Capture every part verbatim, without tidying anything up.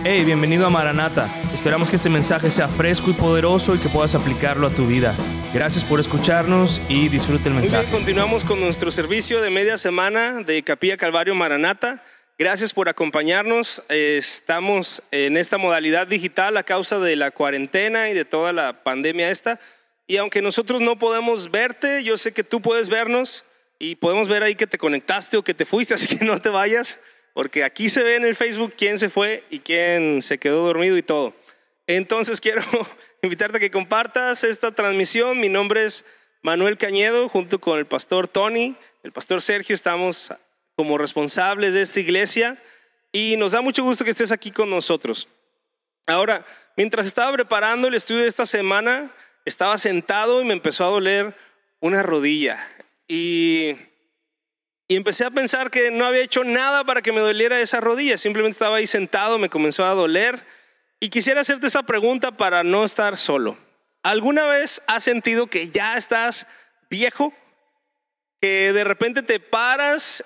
Hey, bienvenido a Maranata. Esperamos que este mensaje sea fresco y poderoso y que puedas aplicarlo a tu vida. Gracias por escucharnos y disfrute el mensaje. Muy bien, continuamos con nuestro servicio de media semana de Capilla Calvario Maranata. Gracias por acompañarnos. Estamos en esta modalidad digital a causa de la cuarentena y de toda la pandemia esta. Y aunque nosotros no podemos verte, yo sé que tú puedes vernos y podemos ver ahí que te conectaste o que te fuiste, así que no te vayas. Porque aquí se ve en el Facebook quién se fue y quién se quedó dormido y todo. Entonces quiero invitarte a que compartas esta transmisión. Mi nombre es Manuel Cañedo, junto con el pastor Tony, el pastor Sergio. Estamos como responsables de esta iglesia y nos da mucho gusto que estés aquí con nosotros. Ahora, mientras estaba preparando el estudio de esta semana, estaba sentado y me empezó a doler una rodilla. Y... Y empecé a pensar que no había hecho nada para que me doliera esa rodilla. Simplemente estaba ahí sentado, me comenzó a doler. Y quisiera hacerte esta pregunta para no estar solo. ¿Alguna vez has sentido que ya estás viejo? Que de repente te paras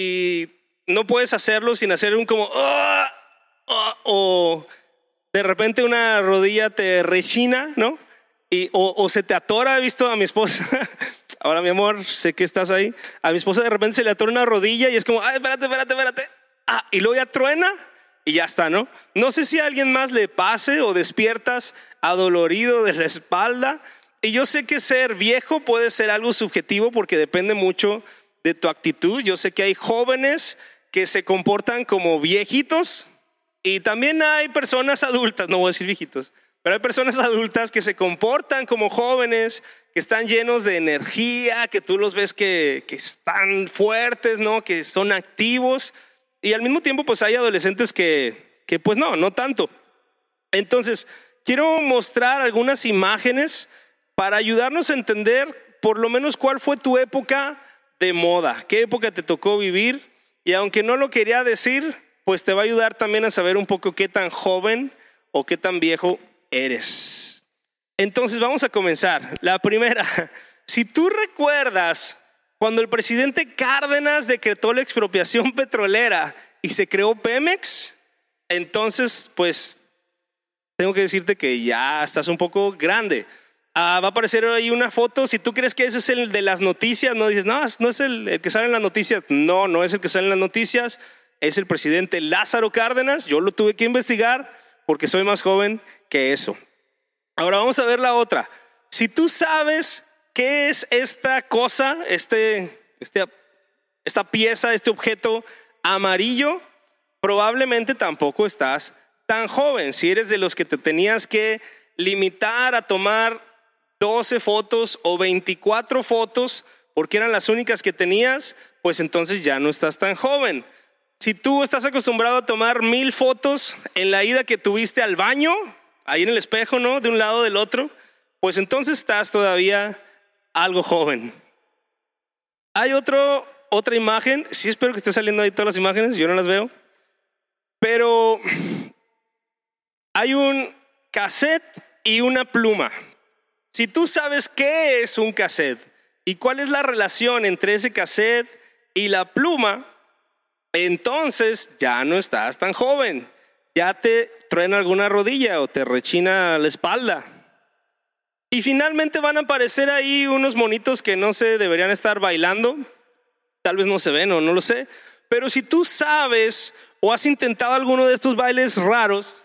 y no puedes hacerlo sin hacer un como... ¡Oh! ¡Oh! O de repente una rodilla te rechina, ¿no? Y, o, o se te atora. He visto a mi esposa... Ahora, mi amor, sé que estás ahí. A mi esposa de repente se le atora una rodilla y es como, ay, espérate, espérate, espérate. Ah, y luego ya truena y ya está, ¿no? No sé si a alguien más le pase o despiertas adolorido de la espalda. Y yo sé que ser viejo puede ser algo subjetivo porque depende mucho de tu actitud. Yo sé que hay jóvenes que se comportan como viejitos y también hay personas adultas, no voy a decir viejitos, pero hay personas adultas que se comportan como jóvenes, que están llenos de energía, que tú los ves que, que están fuertes, ¿no? Que son activos. Y al mismo tiempo pues hay adolescentes que, que pues no, no tanto. Entonces quiero mostrar algunas imágenes para ayudarnos a entender por lo menos cuál fue tu época de moda, qué época te tocó vivir. Y aunque no lo quería decir, pues te va a ayudar también a saber un poco qué tan joven o qué tan viejo eres. Entonces vamos a comenzar. La primera, si tú recuerdas cuando el presidente Cárdenas decretó la expropiación petrolera y se creó Pemex, entonces pues tengo que decirte que ya estás un poco grande. Ah, va a aparecer ahí una foto. Si tú crees que ese es el de las noticias, no dices, no, no es el, el que sale en las noticias. No, no es el que sale en las noticias. Es el presidente Lázaro Cárdenas. Yo lo tuve que investigar porque soy más joven que eso. Ahora vamos a ver la otra. Si tú sabes qué es esta cosa, este, este, esta pieza, este objeto amarillo, probablemente tampoco estás tan joven. Si eres de los que te tenías que limitar a tomar doce fotos o veinticuatro fotos porque eran las únicas que tenías, pues entonces ya no estás tan joven. Si tú estás acostumbrado a tomar mil fotos en la ida que tuviste al baño, ahí en el espejo, ¿no? De un lado del otro, pues entonces estás todavía algo joven. Hay otro, otra imagen, sí espero que esté saliendo ahí todas las imágenes, yo no las veo, pero hay un cassette y una pluma. Si tú sabes qué es un cassette y cuál es la relación entre ese cassette y la pluma, entonces ya no estás tan joven. Ya te truena alguna rodilla o te rechina la espalda. Y finalmente van a aparecer ahí unos monitos que no se deberían estar bailando. Tal vez no se ven o no lo sé. Pero si tú sabes o has intentado alguno de estos bailes raros,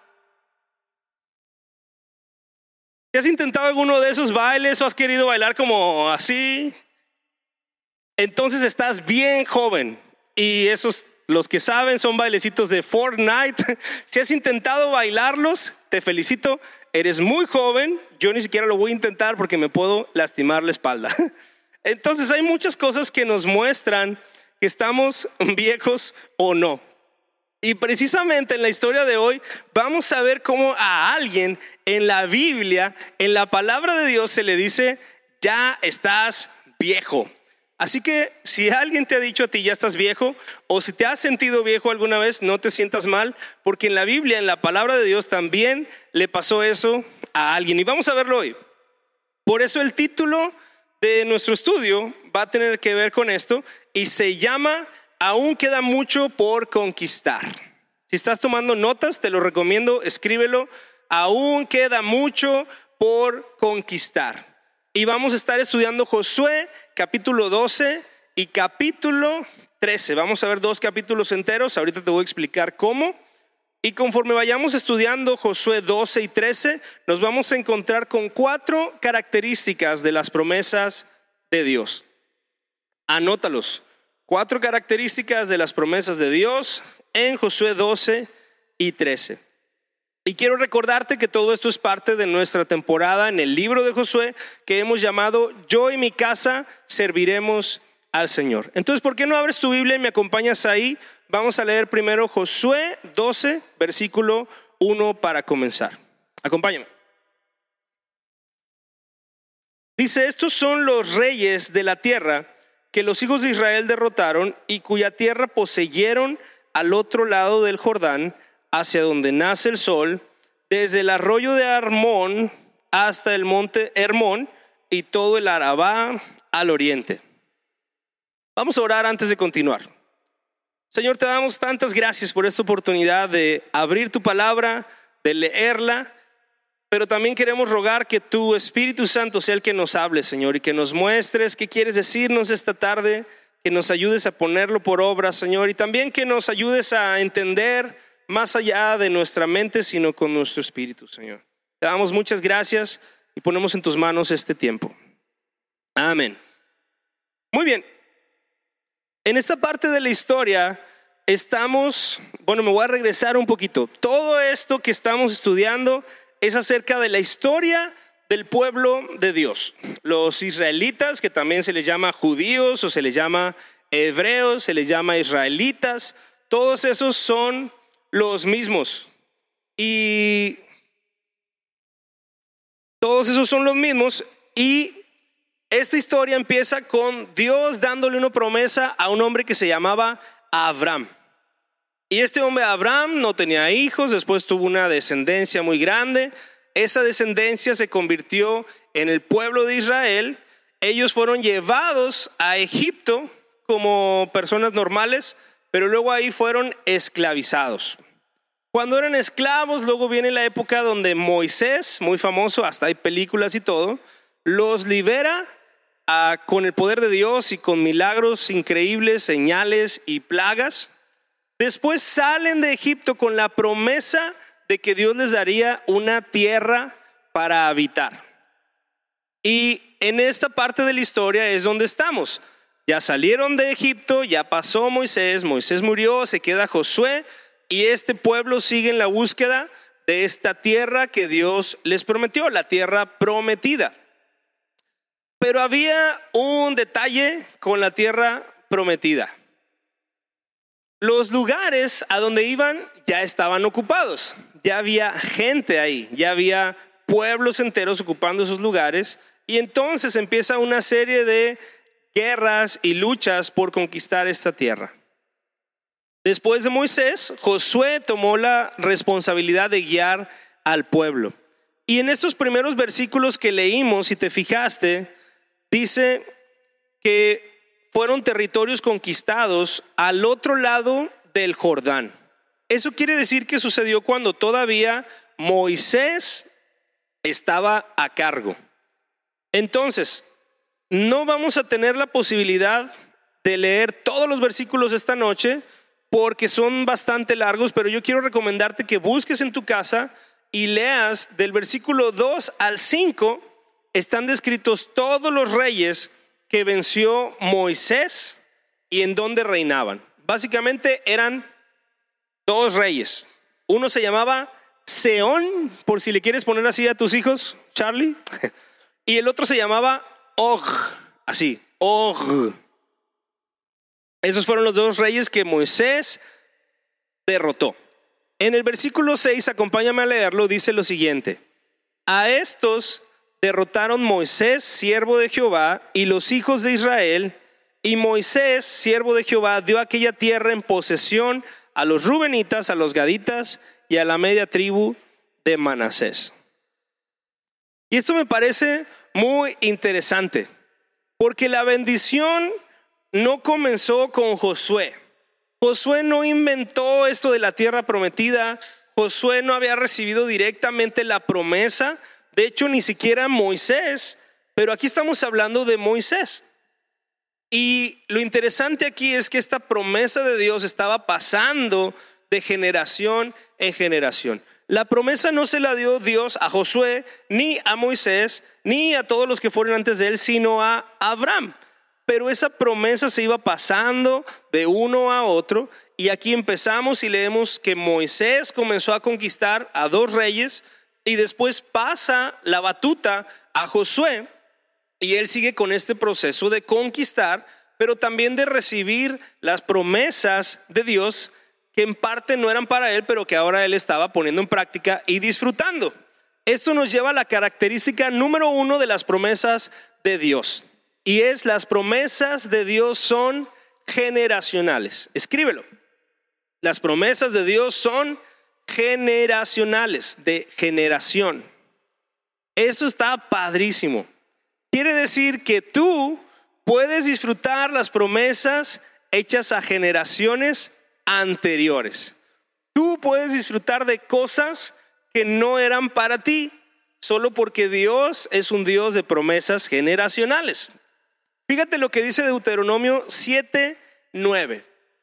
si has intentado alguno de esos bailes o has querido bailar como así, entonces estás bien joven. Y esos... Los que saben son bailecitos de Fortnite. Si has intentado bailarlos, te felicito. Eres muy joven. Yo ni siquiera lo voy a intentar porque me puedo lastimar la espalda. Entonces hay muchas cosas que nos muestran que estamos viejos o no. Y precisamente en la historia de hoy vamos a ver cómo a alguien en la Biblia, en la palabra de Dios, se le dice, ya estás viejo. Así que si alguien te ha dicho a ti ya estás viejo o si te has sentido viejo alguna vez, no te sientas mal, porque en la Biblia, en la palabra de Dios también le pasó eso a alguien. Y vamos a verlo hoy. Por eso el título de nuestro estudio va a tener que ver con esto y se llama Aún queda mucho por conquistar. Si estás tomando notas, te lo recomiendo, escríbelo. Aún queda mucho por conquistar. Y vamos a estar estudiando Josué capítulo doce y capítulo trece. Vamos a ver dos capítulos enteros. Ahorita te voy a explicar cómo. Y conforme vayamos estudiando Josué doce y trece, nos vamos a encontrar con cuatro características de las promesas de Dios. Anótalos. Cuatro características de las promesas de Dios en Josué doce y trece. Y quiero recordarte que todo esto es parte de nuestra temporada en el libro de Josué que hemos llamado Yo y mi casa serviremos al Señor. Entonces, ¿por qué no abres tu Biblia y me acompañas ahí? Vamos a leer primero Josué doce, versículo uno para comenzar. Acompáñame. Dice, estos son los reyes de la tierra que los hijos de Israel derrotaron y cuya tierra poseyeron al otro lado del Jordán, hacia donde nace el sol, desde el arroyo de Armón hasta el monte Hermón y todo el Arabá al oriente. Vamos a orar antes de continuar. Señor, te damos tantas gracias por esta oportunidad de abrir tu palabra, de leerla, pero también queremos rogar que tu Espíritu Santo sea el que nos hable, Señor, y que nos muestres qué quieres decirnos esta tarde, que nos ayudes a ponerlo por obra, Señor, y también que nos ayudes a entender más allá de nuestra mente, sino con nuestro espíritu, Señor. Te damos muchas gracias y ponemos en tus manos este tiempo. Amén. Muy bien. En esta parte de la historia estamos, bueno, me voy a regresar un poquito. Todo esto que estamos estudiando es acerca de la historia del pueblo de Dios. Los israelitas, que también se les llama judíos o se les llama hebreos, se les llama israelitas, todos esos son los mismos. Y todos esos son los mismos. Y esta historia empieza con Dios dándole una promesa a un hombre que se llamaba Abraham. Y este hombre Abraham no tenía hijos, después tuvo una descendencia muy grande. Esa descendencia se convirtió en el pueblo de Israel. Ellos fueron llevados a Egipto como personas normales, pero luego ahí fueron esclavizados. Cuando eran esclavos, luego viene la época donde Moisés, muy famoso, hasta hay películas y todo, los libera a, con el poder de Dios y con milagros increíbles, señales y plagas. Después salen de Egipto con la promesa de que Dios les daría una tierra para habitar. Y en esta parte de la historia es donde estamos. Ya salieron de Egipto, ya pasó Moisés, Moisés murió, se queda Josué y este pueblo sigue en la búsqueda de esta tierra que Dios les prometió, la tierra prometida. Pero había un detalle con la tierra prometida. Los lugares a donde iban ya estaban ocupados, ya había gente ahí, ya había pueblos enteros ocupando esos lugares y entonces empieza una serie de guerras y luchas por conquistar esta tierra. Después de Moisés, Josué tomó la responsabilidad de guiar al pueblo. Y en estos primeros versículos que leímos, si te fijaste, dice que fueron territorios conquistados al otro lado del Jordán. Eso quiere decir que sucedió cuando todavía Moisés estaba a cargo. Entonces, no vamos a tener la posibilidad de leer todos los versículos esta noche porque son bastante largos, pero yo quiero recomendarte que busques en tu casa y leas del versículo dos al cinco. Están descritos todos los reyes que venció Moisés y en dónde reinaban. Básicamente eran dos reyes. Uno se llamaba Seón, por si le quieres poner así a tus hijos, Charlie. Y el otro se llamaba Og, así, Og. Esos fueron los dos reyes que Moisés derrotó. En el versículo seis, acompáñame a leerlo, dice lo siguiente: a estos derrotaron Moisés, siervo de Jehová, y los hijos de Israel, y Moisés, siervo de Jehová, dio aquella tierra en posesión a los rubenitas, a los gaditas y a la media tribu de Manasés. Y esto me parece muy interesante, porque la bendición no comenzó con Josué. Josué no inventó esto de la tierra prometida. Josué no había recibido directamente la promesa. De hecho, ni siquiera Moisés. Pero aquí estamos hablando de Moisés. Y lo interesante aquí es que esta promesa de Dios estaba pasando de generación en generación. La promesa no se la dio Dios a Josué, ni a Moisés, ni a todos los que fueron antes de él, sino a Abraham. Pero esa promesa se iba pasando de uno a otro. Y aquí empezamos y leemos que Moisés comenzó a conquistar a dos reyes y después pasa la batuta a Josué. Y él sigue con este proceso de conquistar, pero también de recibir las promesas de Dios que en parte no eran para él, pero que ahora él estaba poniendo en práctica y disfrutando. Esto nos lleva a la característica número uno de las promesas de Dios. Y es: las promesas de Dios son generacionales. Escríbelo. Las promesas de Dios son generacionales, de generación. Eso está padrísimo. Quiere decir que tú puedes disfrutar las promesas hechas a generaciones anteriores. Tú puedes disfrutar de cosas que no eran para ti, solo porque Dios es un Dios de promesas generacionales. Fíjate lo que dice Deuteronomio siete, nueve.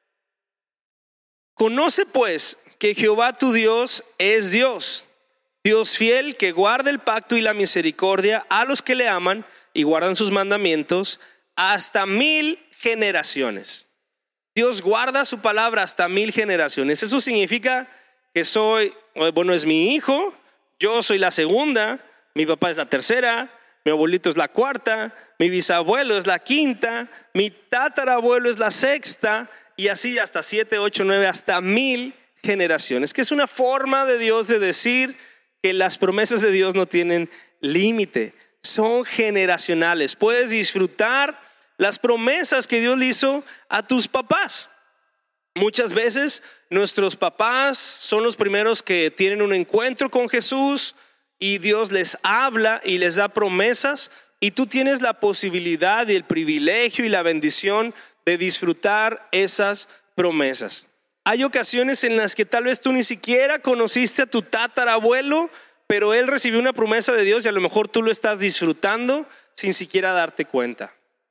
Conoce pues que Jehová tu Dios es Dios, Dios fiel, que guarda el pacto y la misericordia a los que le aman y guardan sus mandamientos hasta mil generaciones. Dios guarda su palabra hasta mil generaciones. Eso significa que soy, bueno, es mi hijo, yo soy la segunda, mi papá es la tercera, mi abuelito es la cuarta, mi bisabuelo es la quinta, mi tatarabuelo es la sexta, y así hasta siete, ocho, nueve, hasta mil generaciones. Que es una forma de Dios de decir que las promesas de Dios no tienen límite, son generacionales. Puedes disfrutar las promesas que Dios le hizo a tus papás. Muchas veces nuestros papás son los primeros que tienen un encuentro con Jesús y Dios les habla y les da promesas, y tú tienes la posibilidad y el privilegio y la bendición de disfrutar esas promesas. Hay ocasiones en las que tal vez tú ni siquiera conociste a tu tatarabuelo, pero él recibió una promesa de Dios y a lo mejor tú lo estás disfrutando sin siquiera darte cuenta.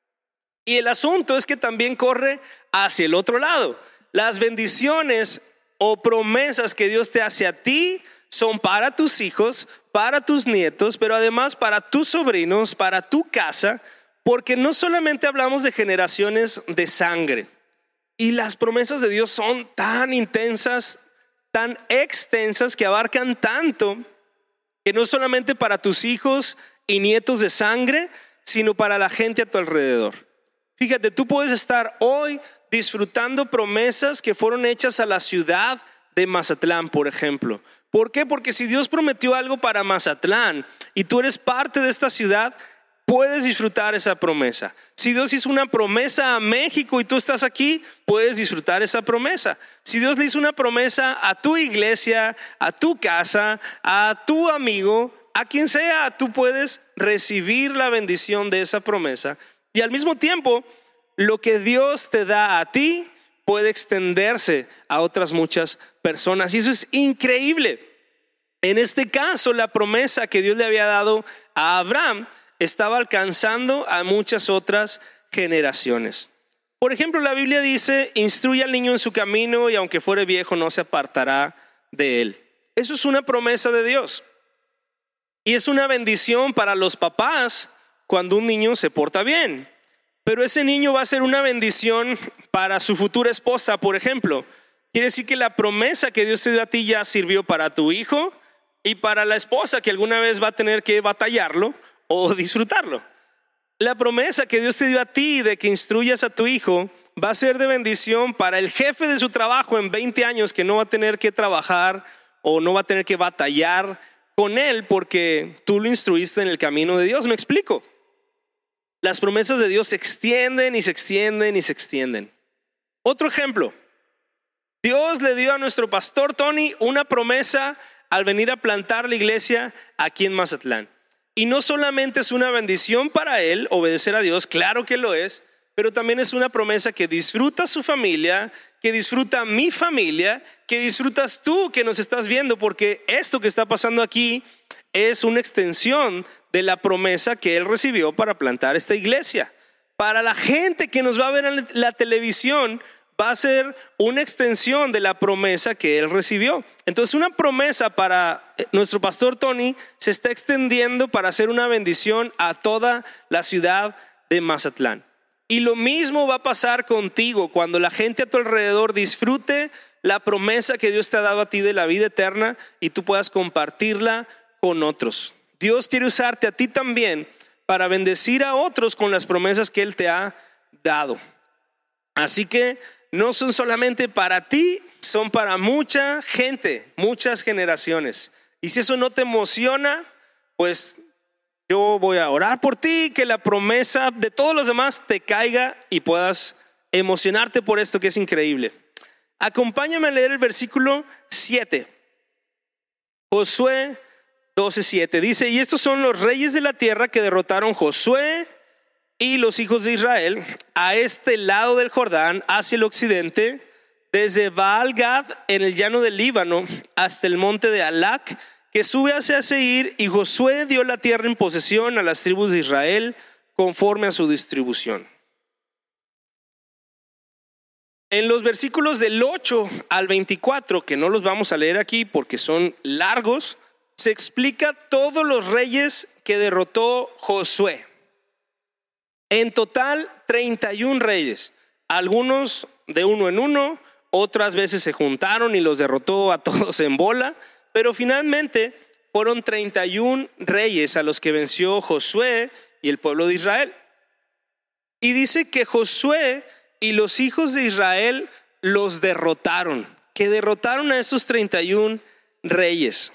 Y el asunto es que también corre hacia el otro lado. Las bendiciones o promesas que Dios te hace a ti son para tus hijos, para tus nietos, pero además para tus sobrinos, para tu casa, porque no solamente hablamos de generaciones de sangre. Y las promesas de Dios son tan intensas, tan extensas, que abarcan tanto, que no solamente para tus hijos y nietos de sangre, sino para la gente a tu alrededor. Fíjate, tú puedes estar hoy disfrutando promesas que fueron hechas a la ciudad de Mazatlán, por ejemplo. ¿Por qué? Porque si Dios prometió algo para Mazatlán y tú eres parte de esta ciudad, puedes disfrutar esa promesa. Si Dios hizo una promesa a México y tú estás aquí, puedes disfrutar esa promesa. Si Dios le hizo una promesa a tu iglesia, a tu casa, a tu amigo, a quien sea, tú puedes recibir la bendición de esa promesa. Y al mismo tiempo, lo que Dios te da a ti puede extenderse a otras muchas personas. Y eso es increíble. En este caso, la promesa que Dios le había dado a Abraham estaba alcanzando a muchas otras generaciones. Por ejemplo, la Biblia dice: instruye al niño en su camino y aunque fuere viejo no se apartará de él. Eso es una promesa de Dios. Y es una bendición para los papás cuando un niño se porta bien. Pero ese niño va a ser una bendición para su futura esposa, por ejemplo. Quiere decir que la promesa que Dios te dio a ti ya sirvió para tu hijo y para la esposa que alguna vez va a tener que batallarlo o disfrutarlo. La promesa que Dios te dio a ti de que instruyas a tu hijo va a ser de bendición para el jefe de su trabajo en veinte años, que no va a tener que trabajar o no va a tener que batallar con él porque tú lo instruiste en el camino de Dios. ¿Me explico? Las promesas de Dios se extienden y se extienden y se extienden. Otro ejemplo. Dios le dio a nuestro pastor Tony una promesa al venir a plantar la iglesia aquí en Mazatlán. Y no solamente es una bendición para él obedecer a Dios, claro que lo es, pero también es una promesa que disfruta su familia, que disfruta mi familia, que disfrutas tú que nos estás viendo, porque esto que está pasando aquí es una extensión de la promesa que Él recibió para plantar esta iglesia. Para la gente que nos va a ver en la televisión, va a ser una extensión de la promesa que Él recibió. Entonces, una promesa para nuestro pastor Tony se está extendiendo para hacer una bendición a toda la ciudad de Mazatlán. Y lo mismo va a pasar contigo cuando la gente a tu alrededor disfrute la promesa que Dios te ha dado a ti de la vida eterna y tú puedas compartirla con otros. Dios quiere usarte a ti también para bendecir a otros con las promesas que Él te ha dado. Así que no son solamente para ti, son para mucha gente, muchas generaciones. Y si eso no te emociona, pues yo voy a orar por ti, que la promesa de todos los demás te caiga y puedas emocionarte por esto que es increíble. Acompáñame a leer el versículo siete. Josué doce siete dice: y estos son los reyes de la tierra que derrotaron Josué y los hijos de Israel a este lado del Jordán, hacia el occidente, desde Baal-Gad en el llano del Líbano hasta el monte de Alac, que sube hacia Seir, y Josué dio la tierra en posesión a las tribus de Israel conforme a su distribución. En los versículos del ocho al veinticuatro, que no los vamos a leer aquí porque son largos, se explica todos los reyes que derrotó Josué. En total, treinta y un reyes, algunos de uno en uno, otras veces se juntaron y los derrotó a todos en bola, pero finalmente fueron treinta y un reyes a los que venció Josué y el pueblo de Israel. Y dice que Josué y los hijos de Israel los derrotaron, que derrotaron a esos treinta y un reyes.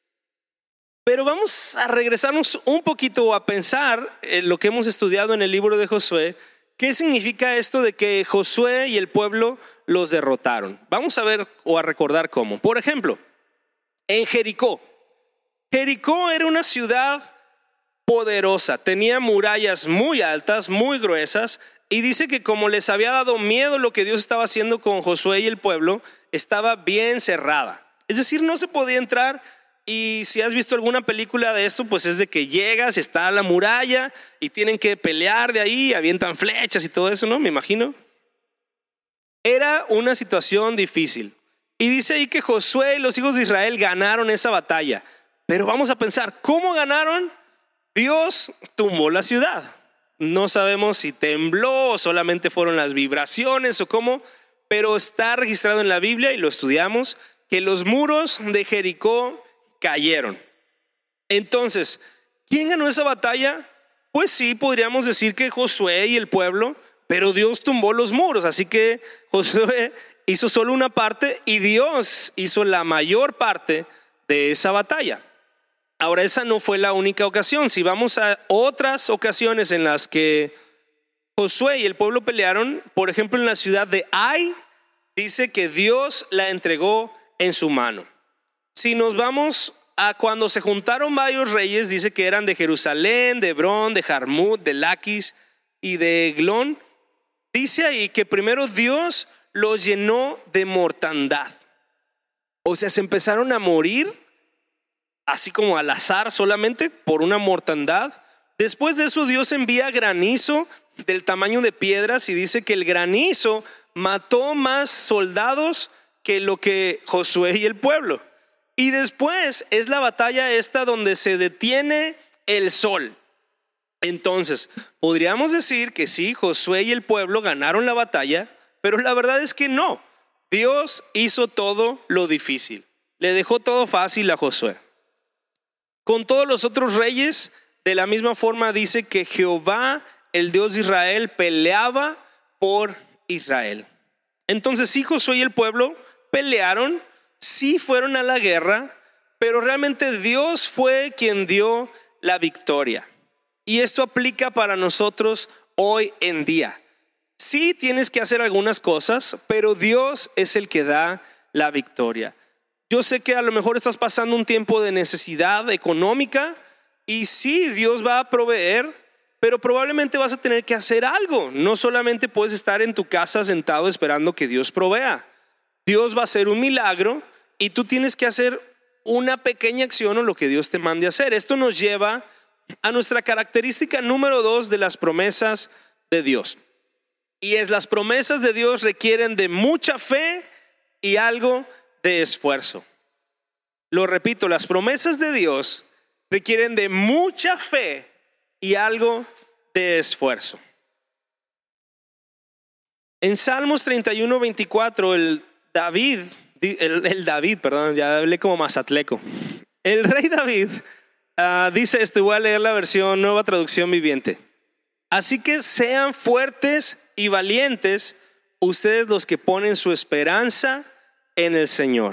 Pero vamos a regresarnos un poquito a pensar en lo que hemos estudiado en el libro de Josué. ¿Qué significa esto de que Josué y el pueblo los derrotaron? Vamos a ver o a recordar cómo. Por ejemplo, en Jericó. Jericó era una ciudad poderosa, tenía murallas muy altas, muy gruesas, y dice que como les había dado miedo lo que Dios estaba haciendo con Josué y el pueblo, estaba bien cerrada. Es decir, no se podía entrar. Y si has visto alguna película de esto, pues es de que llegas, está la muralla y tienen que pelear de ahí, avientan flechas y todo eso, ¿no? Me imagino. Era una situación difícil. Y dice ahí que Josué y los hijos de Israel ganaron esa batalla. Pero vamos a pensar, ¿cómo ganaron? Dios tumbó la ciudad. No sabemos si tembló o solamente fueron las vibraciones o cómo, pero está registrado en la Biblia y lo estudiamos, que los muros de Jericó cayeron. Entonces, ¿quién ganó esa batalla? Pues sí, podríamos decir que Josué y el pueblo, pero Dios tumbó los muros, así que Josué hizo solo una parte y Dios hizo la mayor parte de esa batalla. Ahora, esa no fue la única ocasión. Si vamos a otras ocasiones en las que Josué y el pueblo pelearon, por ejemplo en la ciudad de Ai, dice que Dios la entregó en su mano. Si nos vamos a cuando se juntaron varios reyes, dice que eran de Jerusalén, de Hebrón, de Jarmut, de Laquis y de Eglón. Dice ahí que primero Dios los llenó de mortandad. O sea, se empezaron a morir así como al azar solamente por una mortandad. Después de eso Dios envía granizo del tamaño de piedras y dice que el granizo mató más soldados que lo que Josué y el pueblo. Y después es la batalla esta donde se detiene el sol. Entonces, podríamos decir que sí, Josué y el pueblo ganaron la batalla, pero la verdad es que no. Dios hizo todo lo difícil. Le dejó todo fácil a Josué. Con todos los otros reyes, de la misma forma dice que Jehová, el Dios de Israel, peleaba por Israel. Entonces sí, Josué y el pueblo pelearon, sí fueron a la guerra, pero realmente Dios fue quien dio la victoria. Y esto aplica para nosotros hoy en día. Sí tienes que hacer algunas cosas, pero Dios es el que da la victoria. Yo sé que a lo mejor estás pasando un tiempo de necesidad económica y sí, Dios va a proveer, pero probablemente vas a tener que hacer algo. No solamente puedes estar en tu casa sentado esperando que Dios provea. Dios va a hacer un milagro y tú tienes que hacer una pequeña acción o lo que Dios te mande a hacer. Esto nos lleva a nuestra característica número dos de las promesas de Dios. Y es: las promesas de Dios requieren de mucha fe y algo de esfuerzo. Lo repito, las promesas de Dios requieren de mucha fe y algo de esfuerzo. En Salmos treinta y uno, veinticuatro, el David, el, el David, perdón, ya hablé como mazatleco. El rey David uh, dice esto, voy a leer la versión Nueva Traducción Viviente. Así que sean fuertes y valientes ustedes los que ponen su esperanza en el Señor.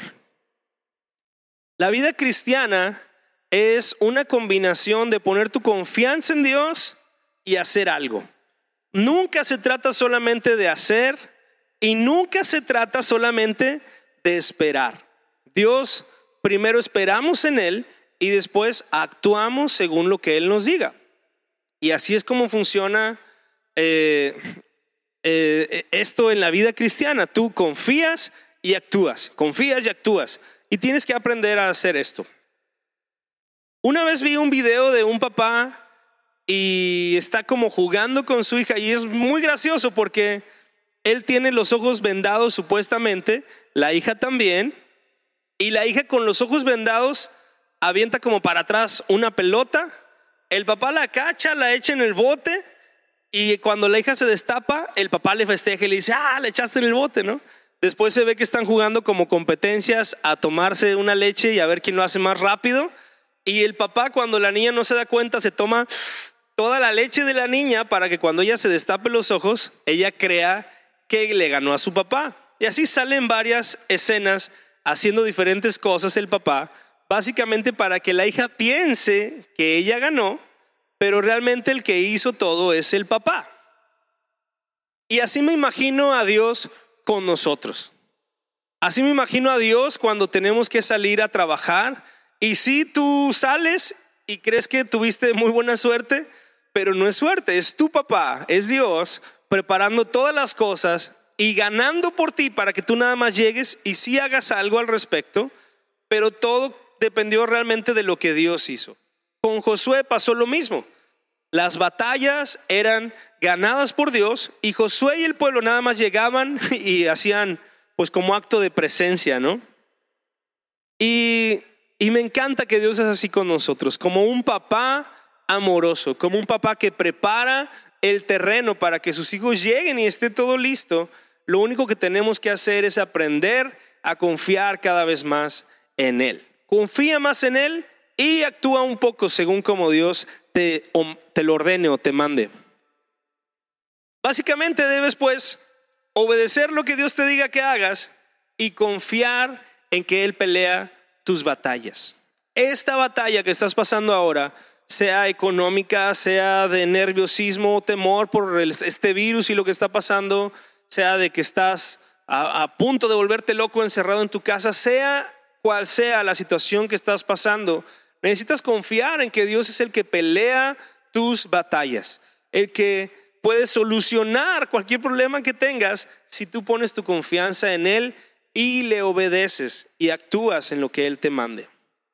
La vida cristiana es una combinación de poner tu confianza en Dios y hacer algo. Nunca se trata solamente de hacer y nunca se trata solamente de esperar. Dios, primero esperamos en Él y después actuamos según lo que Él nos diga. Y así es como funciona eh, eh, esto en la vida cristiana. Tú confías y actúas, confías y actúas. Y tienes que aprender a hacer esto. Una vez vi un video de un papá y está como jugando con su hija y es muy gracioso porque él tiene los ojos vendados supuestamente, la hija también, y la hija con los ojos vendados avienta como para atrás una pelota, el papá la cacha, la echa en el bote y cuando la hija se destapa, el papá le festeja y le dice, ah, le echaste en el bote, ¿no? Después se ve que están jugando como competencias a tomarse una leche y a ver quién lo hace más rápido. Y el papá, cuando la niña no se da cuenta, se toma toda la leche de la niña para que cuando ella se destape los ojos, ella crea que le ganó a su papá. Y así salen varias escenas haciendo diferentes cosas el papá, básicamente para que la hija piense que ella ganó, pero realmente el que hizo todo es el papá. Y así me imagino a Dios con nosotros. Así me imagino a Dios cuando tenemos que salir a trabajar. Y si tú sales y crees que tuviste muy buena suerte, pero no es suerte, es tu papá, es Dios preparando todas las cosas y ganando por ti para que tú nada más llegues y sí hagas algo al respecto, pero todo dependió realmente de lo que Dios hizo. Con Josué pasó lo mismo. Las batallas eran ganadas por Dios y Josué y el pueblo nada más llegaban y hacían pues como acto de presencia, ¿no? Y, y me encanta que Dios es así con nosotros, como un papá amoroso, como un papá que prepara el terreno para que sus hijos lleguen y esté todo listo. Lo único que tenemos que hacer es aprender a confiar cada vez más en Él. Confía más en Él y actúa un poco según como Dios te, te lo ordene o te mande. Básicamente debes pues obedecer lo que Dios te diga que hagas y confiar en que Él pelea tus batallas. Esta batalla que estás pasando ahora, sea económica, sea de nerviosismo o temor por el, este virus y lo que está pasando, sea de que estás a, a punto de volverte loco encerrado en tu casa, sea cual sea la situación que estás pasando, necesitas confiar en que Dios es el que pelea tus batallas, el que puede solucionar cualquier problema que tengas si tú pones tu confianza en Él y le obedeces y actúas en lo que Él te mande.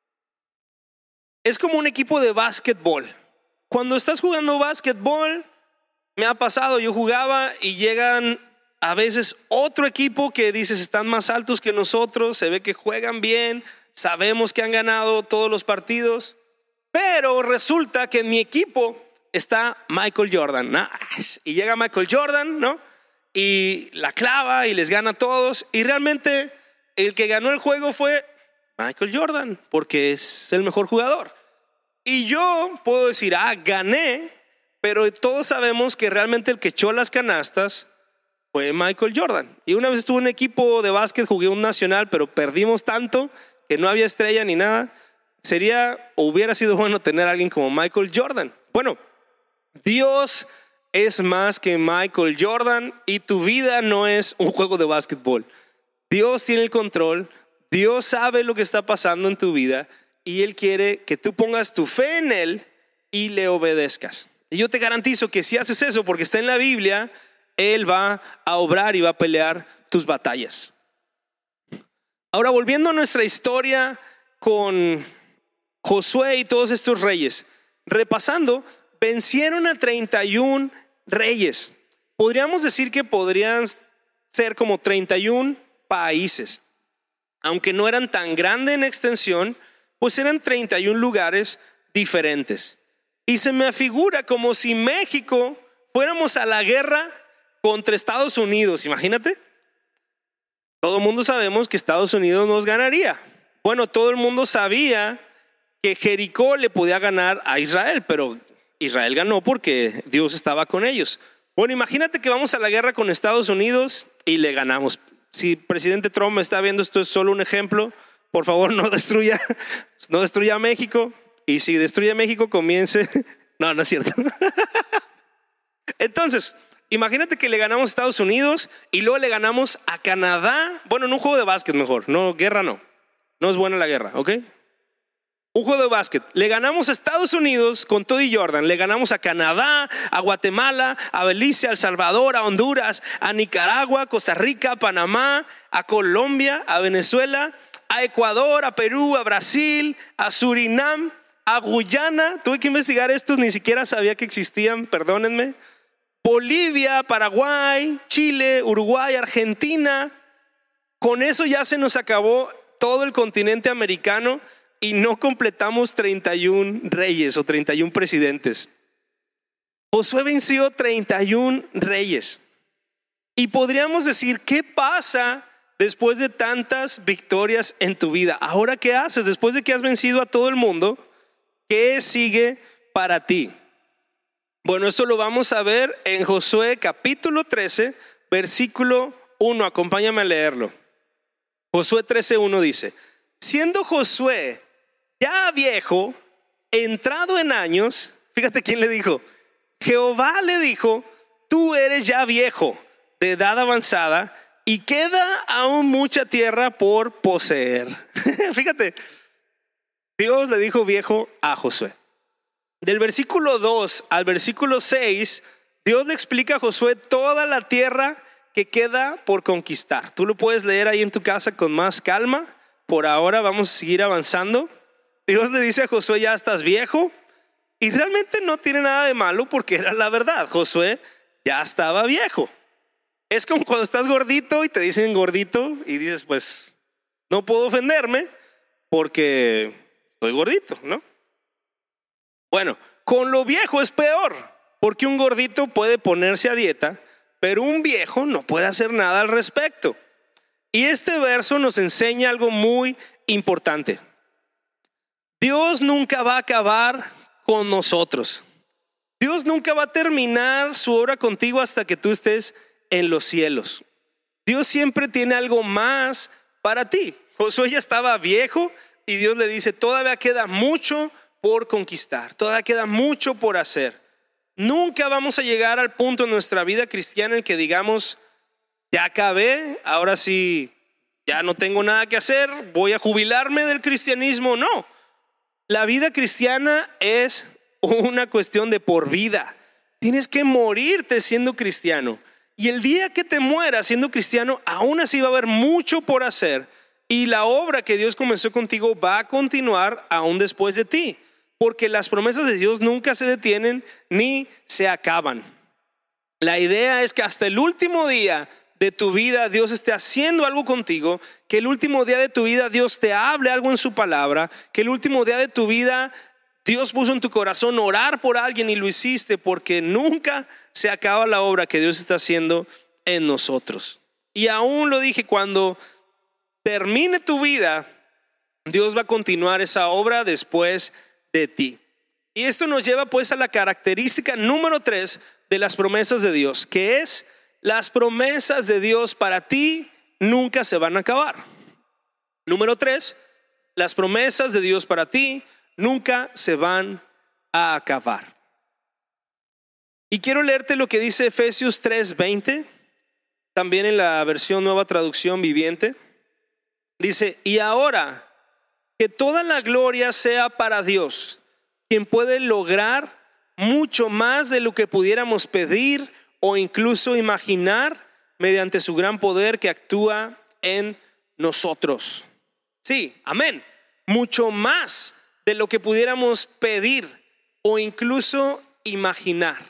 Es como un equipo de básquetbol. Cuando estás jugando básquetbol, me ha pasado, yo jugaba y llegan a veces otro equipo que dices están más altos que nosotros, se ve que juegan bien, sabemos que han ganado todos los partidos, pero resulta que en mi equipo está Michael Jordan, ¿no? Y llega Michael Jordan, ¿no? Y la clava y les gana a todos, y realmente el que ganó el juego fue Michael Jordan, porque es el mejor jugador. Y yo puedo decir, ah, gané, pero todos sabemos que realmente el que echó las canastas fue Michael Jordan. Y una vez estuve en un equipo de básquet, jugué un nacional, pero perdimos tanto que no había estrella ni nada. Sería o hubiera sido bueno tener a alguien como Michael Jordan. Bueno, Dios es más que Michael Jordan y tu vida no es un juego de básquetbol. Dios tiene el control, Dios sabe lo que está pasando en tu vida y Él quiere que tú pongas tu fe en Él y le obedezcas. Y yo te garantizo que si haces eso, porque está en la Biblia, Él va a obrar y va a pelear tus batallas. Ahora, volviendo a nuestra historia con Josué y todos estos reyes, repasando, vencieron a treinta y un reyes. Podríamos decir que podrían ser como treinta y un países. Aunque no eran tan grandes en extensión, pues eran treinta y un lugares diferentes. Y se me afigura como si México fuéramos a la guerra contra Estados Unidos, imagínate. Todo el mundo sabemos que Estados Unidos nos ganaría. Bueno, todo el mundo sabía que Jericó le podía ganar a Israel, pero Israel ganó porque Dios estaba con ellos. Bueno, imagínate que vamos a la guerra con Estados Unidos y le ganamos. Si presidente Trump me está viendo, esto es solo un ejemplo. Por favor, no destruya, no destruya México. Y si destruye México, comience. No, no es cierto. Entonces, imagínate que le ganamos a Estados Unidos y luego le ganamos a Canadá. Bueno, en un juego de básquet mejor. No, guerra no. No es buena la guerra, ¿ok? Un juego de básquet. Le ganamos a Estados Unidos con todo y Jordan. Le ganamos a Canadá, a Guatemala, a Belice, a El Salvador, a Honduras, a Nicaragua, Costa Rica, a Panamá, a Colombia, a Venezuela, a Ecuador, a Perú, a Brasil, a Surinam, a Guyana. Tuve que investigar estos, ni siquiera sabía que existían, perdónenme. Bolivia, Paraguay, Chile, Uruguay, Argentina. Con eso ya se nos acabó todo el continente americano y no completamos treinta y un reyes o treinta y un presidentes. Josué venció treinta y un reyes. Y podríamos decir, ¿qué pasa después de tantas victorias en tu vida? Ahora, ¿qué haces? Después de que has vencido a todo el mundo, ¿qué sigue para ti? Bueno, esto lo vamos a ver en Josué capítulo trece, versículo uno. Acompáñame a leerlo. Josué trece uno dice: siendo Josué ya viejo, entrado en años, fíjate quién le dijo. Jehová le dijo: tú eres ya viejo, de edad avanzada, y queda aún mucha tierra por poseer. Fíjate, Dios le dijo viejo a Josué. Del versículo dos al versículo seis, Dios le explica a Josué toda la tierra que queda por conquistar. Tú lo puedes leer ahí en tu casa con más calma. Por ahora vamos a seguir avanzando. Dios le dice a Josué: ya estás viejo. Y realmente no tiene nada de malo, porque era la verdad. Josué ya estaba viejo. Es como cuando estás gordito y te dicen gordito y dices, pues no puedo ofenderme porque estoy gordito, ¿no? Bueno, con lo viejo es peor, porque un gordito puede ponerse a dieta, pero un viejo no puede hacer nada al respecto. Y este verso nos enseña algo muy importante. Dios nunca va a acabar con nosotros. Dios nunca va a terminar su obra contigo hasta que tú estés en los cielos. Dios siempre tiene algo más para ti. Josué ya estaba viejo y Dios le dice: todavía queda mucho por conquistar, todavía queda mucho por hacer. Nunca vamos a llegar al punto en nuestra vida cristiana en que digamos: ya acabé, ahora sí, ya no tengo nada que hacer, voy a jubilarme del cristianismo. No, la vida cristiana es una cuestión de por vida. Tienes que morirte siendo cristiano. Y el día que te mueras siendo cristiano, aún así va a haber mucho por hacer. Y la obra que Dios comenzó contigo va a continuar aún después de ti. Porque las promesas de Dios nunca se detienen ni se acaban. La idea es que hasta el último día de tu vida Dios esté haciendo algo contigo, que el último día de tu vida Dios te hable algo en su palabra, que el último día de tu vida Dios puso en tu corazón orar por alguien y lo hiciste, porque nunca se acaba la obra que Dios está haciendo en nosotros. Y aún lo dije, cuando termine tu vida, Dios va a continuar esa obra después de ti. Y esto nos lleva pues a la característica número tres de las promesas de Dios, que es: las promesas de Dios para ti nunca se van a acabar. Número tres, las promesas de Dios para ti nunca se van a acabar. Y quiero leerte lo que dice Efesios tres veinte, también en la versión Nueva Traducción Viviente. Dice: y ahora que toda la gloria sea para Dios, quien puede lograr mucho más de lo que pudiéramos pedir o incluso imaginar mediante su gran poder que actúa en nosotros. Sí, amén. Mucho más de lo que pudiéramos pedir o incluso imaginar.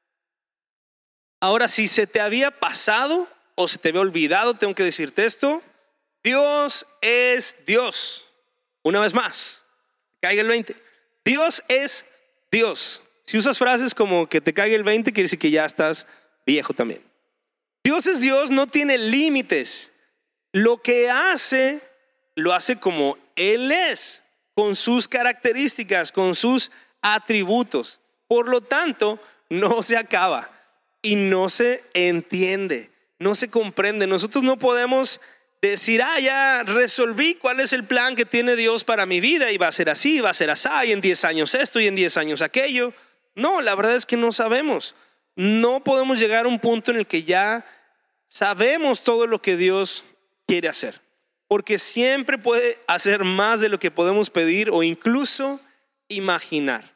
Ahora, si se te había pasado o se te había olvidado, tengo que decirte esto: Dios es Dios. Una vez más, caiga el veinte. Dios es Dios. Si usas frases como que te caiga el veinte, quiere decir que ya estás viejo también. Dios es Dios, no tiene límites. Lo que hace, lo hace como Él es, con sus características, con sus atributos. Por lo tanto, no se acaba y no se entiende, no se comprende. Nosotros no podemos decir, ah, ya resolví cuál es el plan que tiene Dios para mi vida y va a ser así, va a ser así, y en diez años esto y en diez años aquello. No, la verdad es que no sabemos. No podemos llegar a un punto en el que ya sabemos todo lo que Dios quiere hacer, porque siempre puede hacer más de lo que podemos pedir o incluso imaginar.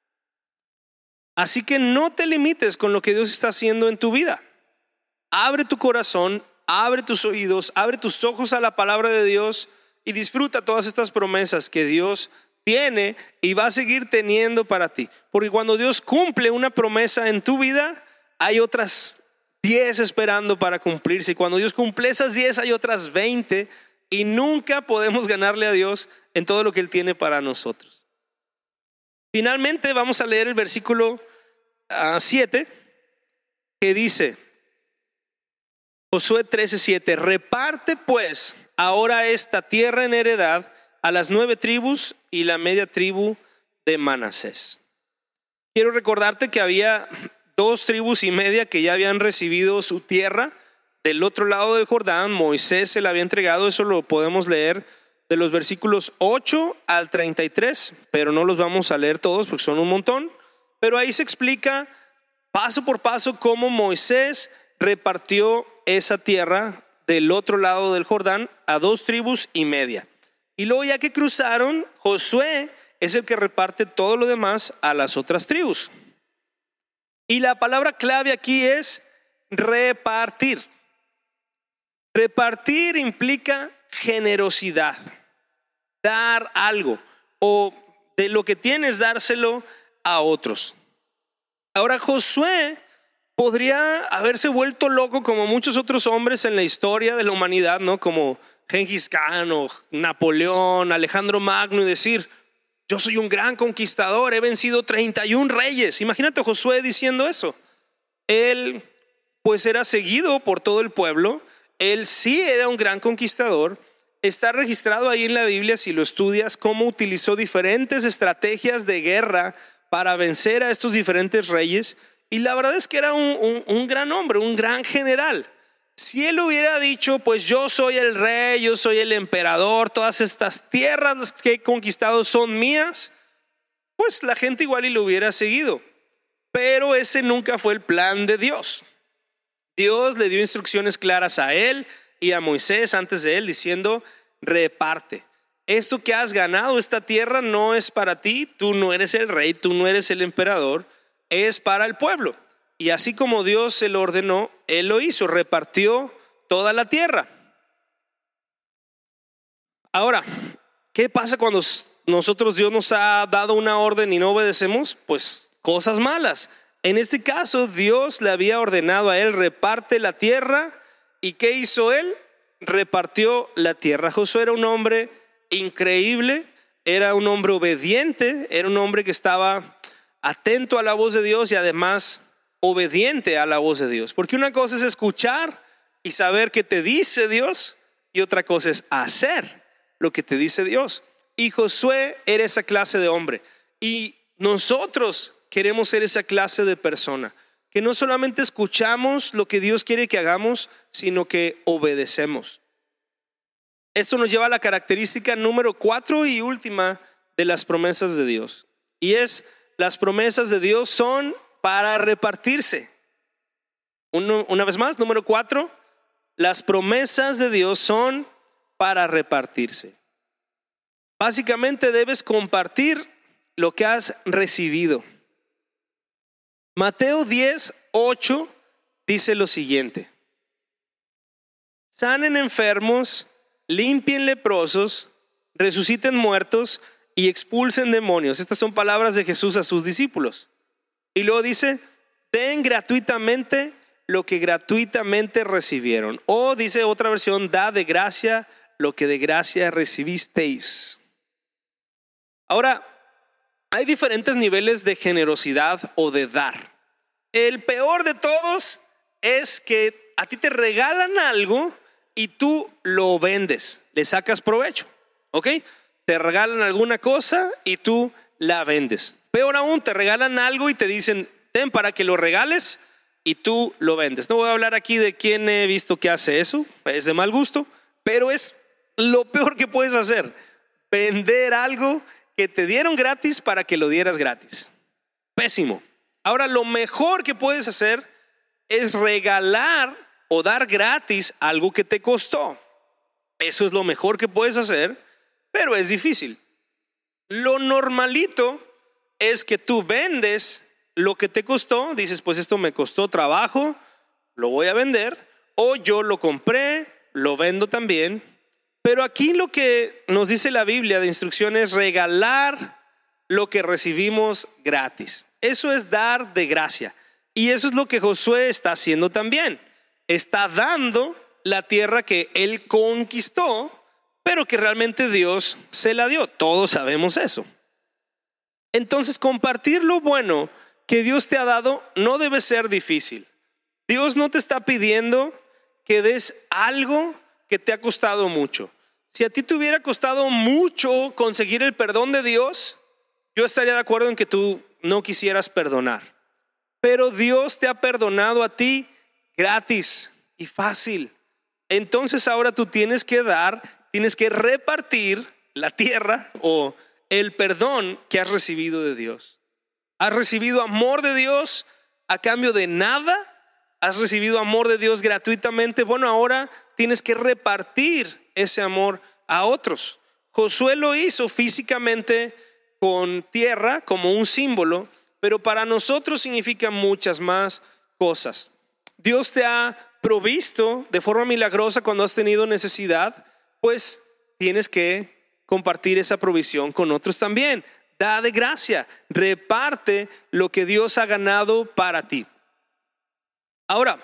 Así que no te limites con lo que Dios está haciendo en tu vida. Abre tu corazón, abre tus oídos, abre tus ojos a la palabra de Dios y disfruta todas estas promesas que Dios tiene y va a seguir teniendo para ti. Porque cuando Dios cumple una promesa en tu vida, hay otras diez esperando para cumplirse. Y cuando Dios cumple esas diez, hay otras veinte. Y nunca podemos ganarle a Dios en todo lo que Él tiene para nosotros. Finalmente vamos a leer el versículo uh, siete, que dice, Josué trece siete: reparte pues ahora esta tierra en heredad a las nueve tribus y la media tribu de Manasés. Quiero recordarte que había dos tribus y media que ya habían recibido su tierra del otro lado del Jordán. Moisés se la había entregado. Eso lo podemos leer de los versículos ocho al treinta y tres, pero no los vamos a leer todos porque son un montón. Pero ahí se explica paso por paso cómo Moisés repartió esa tierra del otro lado del Jordán a dos tribus y media. Y luego, ya que cruzaron, Josué es el que reparte todo lo demás a las otras tribus. Y la palabra clave aquí es repartir. Repartir implica generosidad, dar algo, o de lo que tienes dárselo a otros. Ahora, Josué podría haberse vuelto loco como muchos otros hombres en la historia de la humanidad, ¿no? Como Gengis Khan o Napoleón, Alejandro Magno, y decir, yo soy un gran conquistador, he vencido treinta y un reyes. Imagínate a Josué diciendo eso. Él pues era seguido por todo el pueblo. Él sí era un gran conquistador. Está registrado ahí en la Biblia, si lo estudias, cómo utilizó diferentes estrategias de guerra para vencer a estos diferentes reyes. Y la verdad es que era un, un, un gran hombre, un gran general. Si él hubiera dicho, pues yo soy el rey, yo soy el emperador, todas estas tierras que he conquistado son mías, pues la gente igual y lo hubiera seguido. Pero ese nunca fue el plan de Dios. Dios le dio instrucciones claras a él y a Moisés antes de él, diciendo, reparte. Esto que has ganado, esta tierra, no es para ti, tú no eres el rey, tú no eres el emperador, es para el pueblo. Y así como Dios se lo ordenó, Él lo hizo, repartió toda la tierra. Ahora, ¿qué pasa cuando nosotros, Dios nos ha dado una orden y no obedecemos? Pues cosas malas. En este caso, Dios le había ordenado a él, reparte la tierra. ¿Y qué hizo él? Repartió la tierra. Josué era un hombre increíble, era un hombre obediente, era un hombre que estaba atento a la voz de Dios y además obediente a la voz de Dios. Porque una cosa es escuchar y saber qué te dice Dios, y otra cosa es hacer lo que te dice Dios. Y Josué era esa clase de hombre. Y nosotros queremos ser esa clase de persona, que no solamente escuchamos lo que Dios quiere que hagamos, sino que obedecemos. Esto nos lleva a la característica número cuatro y última de las promesas de Dios. Y es, las promesas de Dios son para repartirse. Uno, una vez más, número cuatro, las promesas de Dios son para repartirse. Básicamente debes compartir lo que has recibido. Mateo diez, ocho dice lo siguiente: sanen enfermos, limpien leprosos, resuciten muertos y expulsen demonios. Estas son palabras de Jesús a sus discípulos. Y luego dice: den gratuitamente lo que gratuitamente recibieron. O dice otra versión: da de gracia lo que de gracia recibisteis. Ahora, hay diferentes niveles de generosidad o de dar. El peor de todos es que a ti te regalan algo y tú lo vendes, le sacas provecho, ¿ok? Te regalan alguna cosa y tú la vendes. Peor aún, te regalan algo y te dicen: ten para que lo regales, y tú lo vendes. No voy a hablar aquí de quién he visto que hace eso, es de mal gusto, pero es lo peor que puedes hacer: vender algo que te dieron gratis para que lo dieras gratis. Pésimo. Ahora, lo mejor que puedes hacer es regalar o dar gratis algo que te costó. Eso es lo mejor que puedes hacer, pero es difícil. Lo normalito es que tú vendes lo que te costó, dices: pues esto me costó trabajo, lo voy a vender, o yo lo compré, lo vendo también. Pero aquí lo que nos dice la Biblia de instrucción es regalar lo que recibimos gratis. Eso es dar de gracia. Y eso es lo que Josué está haciendo también. Está dando la tierra que él conquistó, pero que realmente Dios se la dio. Todos sabemos eso. Entonces, compartir lo bueno que Dios te ha dado no debe ser difícil. Dios no te está pidiendo que des algo que te ha costado mucho. Si a ti te hubiera costado mucho conseguir el perdón de Dios, yo estaría de acuerdo en que tú no quisieras perdonar. Pero Dios te ha perdonado a ti gratis y fácil. Entonces ahora tú tienes que dar, tienes que repartir la tierra o el perdón que has recibido de Dios. ¿Has recibido amor de Dios a cambio de nada? ¿Has recibido amor de Dios gratuitamente? Bueno, ahora tienes que repartir ese amor a otros. Josué lo hizo físicamente con tierra como un símbolo, pero para nosotros significa muchas más cosas. Dios te ha provisto de forma milagrosa cuando has tenido necesidad, pues tienes que compartir esa provisión con otros también. Da de gracia, reparte lo que Dios ha ganado para ti. Ahora,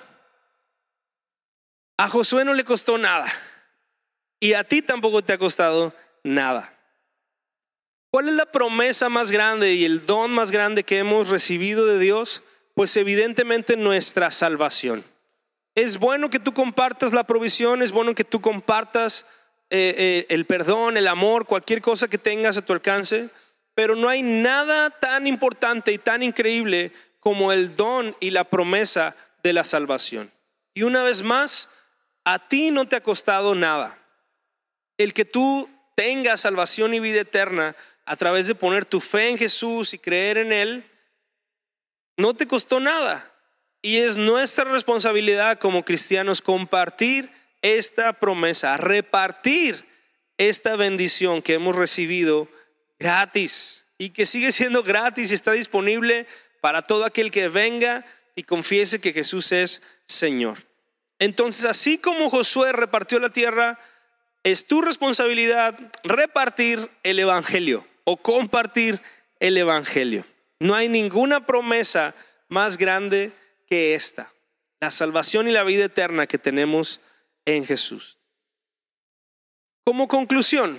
a Josué no le costó nada y a ti tampoco te ha costado nada. ¿Cuál es la promesa más grande y el don más grande que hemos recibido de Dios? Pues evidentemente nuestra salvación. Es bueno que tú compartas la provisión, es bueno que tú compartas eh, eh, el perdón, el amor, cualquier cosa que tengas a tu alcance, pero no hay nada tan importante y tan increíble como el don y la promesa de la salvación. Y una vez más, a ti no te ha costado nada. El que tú tengas salvación y vida eterna a través de poner tu fe en Jesús y creer en Él, no te costó nada. Y es nuestra responsabilidad como cristianos compartir esta promesa, repartir esta bendición que hemos recibido gratis y que sigue siendo gratis y está disponible para todo aquel que venga y confiese que Jesús es Señor. Entonces, así como Josué repartió la tierra, es tu responsabilidad repartir el evangelio o compartir el evangelio. No hay ninguna promesa más grande que esta, la salvación y la vida eterna que tenemos en Jesús. Como conclusión,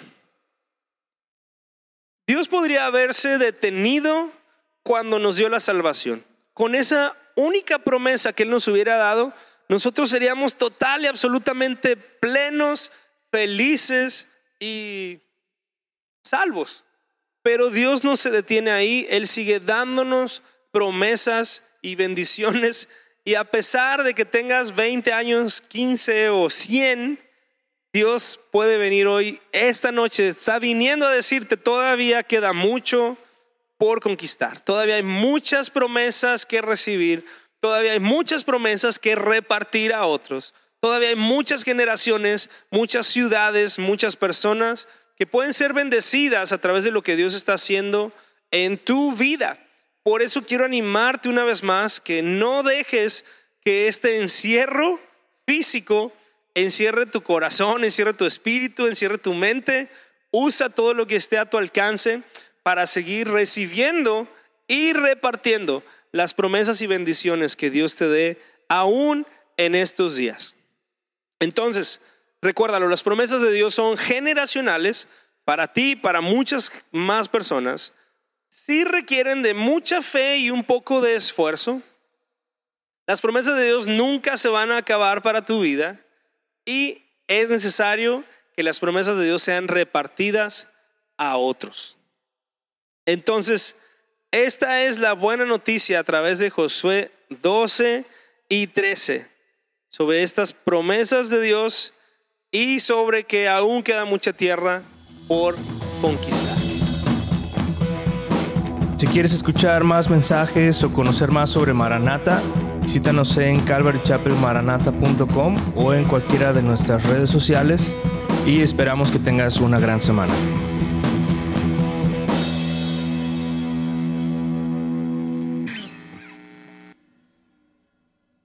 Dios podría haberse detenido cuando nos dio la salvación. Con esa única promesa que Él nos hubiera dado, nosotros seríamos total y absolutamente plenos, felices y salvos. Pero Dios no se detiene ahí, Él sigue dándonos promesas y bendiciones. Y a pesar de que tengas veinte años, quince o cien, Dios puede venir hoy, esta noche, está viniendo a decirte: todavía queda mucho por conquistar. Todavía hay muchas promesas que recibir. Todavía hay muchas promesas que repartir a otros. Todavía hay muchas generaciones, muchas ciudades, muchas personas que pueden ser bendecidas a través de lo que Dios está haciendo en tu vida. por eso quiero animarte una vez más que no dejes que este encierro físico encierre tu corazón, encierre tu espíritu, encierre tu mente. Usa todo lo que esté a tu alcance para seguir recibiendo y repartiendo las promesas y bendiciones que Dios te dé aún en estos días. Entonces, recuérdalo, las promesas de Dios son generacionales para ti y para muchas más personas. Sí requieren de mucha fe y un poco de esfuerzo. Las promesas de Dios nunca se van a acabar para tu vida y es necesario que las promesas de Dios sean repartidas a otros. Entonces, esta es la buena noticia a través de Josué doce y trece sobre estas promesas de Dios y sobre que aún queda mucha tierra por conquistar. Si quieres escuchar más mensajes o conocer más sobre Maranata, visítanos en calvary chapel maranata punto com o en cualquiera de nuestras redes sociales y esperamos que tengas una gran semana.